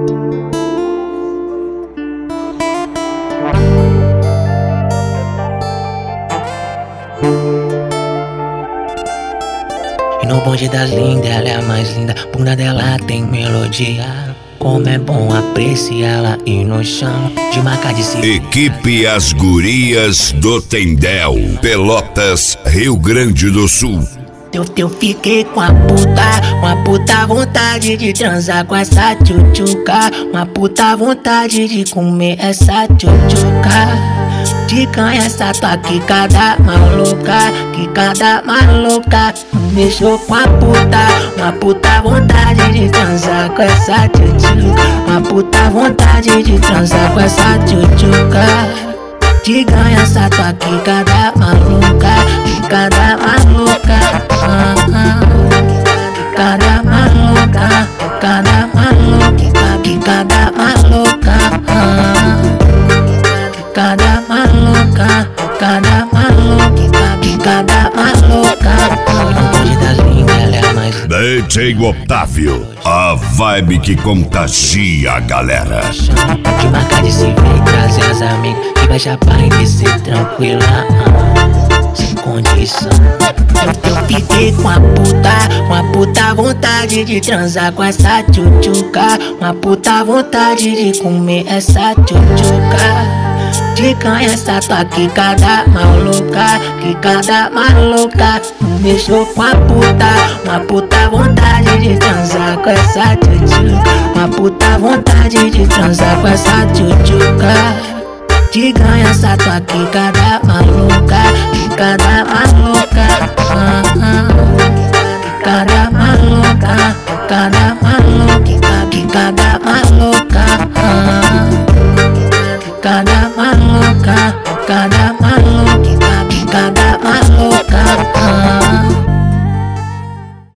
E no bonde das lindas, ela é a mais linda. Bunda dela tem melodia. Como é bom apreciá-la e no chão de marca de cima. Equipe As Gurias do Tendel, Pelotas, Rio Grande do Sul. Eu fiquei com a puta vontade de transar com essa tchutchuca. Uma puta vontade de comer essa tchutchuca. De canha essa tua quicada maluca, quicada maluca. Me deixou com a uma puta vontade de transar com essa tchutchuca. Uma puta vontade de transar com essa tchutchuca. De ganha essa tua quicada maluca, quicada maluca. Quicada maluca, quicada maluca, quicada maluca. Quicada maluca, quicada maluca, quicada maluca. No bonde das lindas, ela é a mais linda. DJ Otávio, a vibe que contagia a galera. De marca de civil e trazer as amigas que vai chapar e descer tranquila, sem condição. Eu fiquei com uma puta vontade de transar com essa tchutchuca. Uma puta vontade de comer essa tchutchuca. De canha essa tua quicada maluca, quicada maluca. Me deixou com uma puta vontade de transar com essa tchutchuca. Uma puta vontade de transar com essa tchutchuca. De ganha essa tua quicada maluca, quicada maluca. Quicada maluca, quicada maluca, quicada maluca. Quicada maluca, quicada maluca, quicada